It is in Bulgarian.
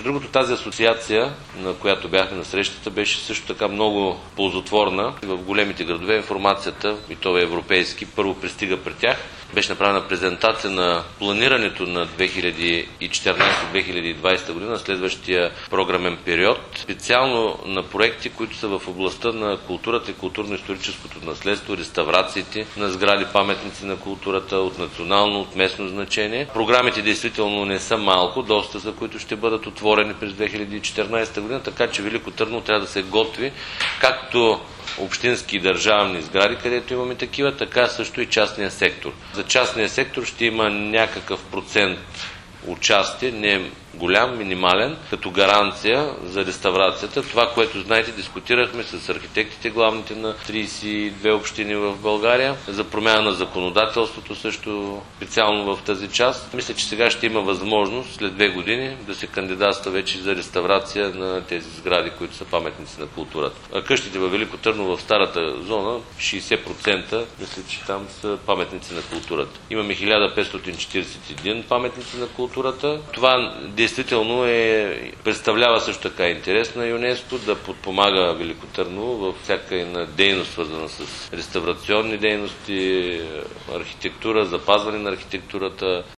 Между другото, тази асоциация, на която бяхме на срещата, беше също така много ползотворна. В големите градове информацията, и то е европейски, първо пристига при тях. Беше направена презентация на планирането на 2014-2020 година, следващия програмен период, специално на проекти, които са в областта на културата и културно-историческото наследство, реставрациите на сгради, паметници на културата от национално, от местно значение. Програмите действително не са малко, доста за които ще бъдат отворени през 2014 година, така че Велико Търново трябва да се готви както общински и държавни сгради, където имаме такива, така също и частния сектор. За частния сектор ще има някакъв процент участие, не голям, минимален, като гаранция за реставрацията. Това, което знаете, дискутирахме с архитектите главните на 32 общини в България, за промяна на законодателството също специално в тази част. Мисля, че сега ще има възможност след 2 години да се кандидатства вече за реставрация на тези сгради, които са паметници на културата. А къщите във Велико Търново в старата зона, 60% мисля, че там са паметници на културата. Имаме 1541 паметници на културата. Това действително представлява също така интерес на ЮНЕСКО да подпомага Велико Търново във всяка една дейност, свързана с реставрационни дейности, архитектура, запазване на архитектурата.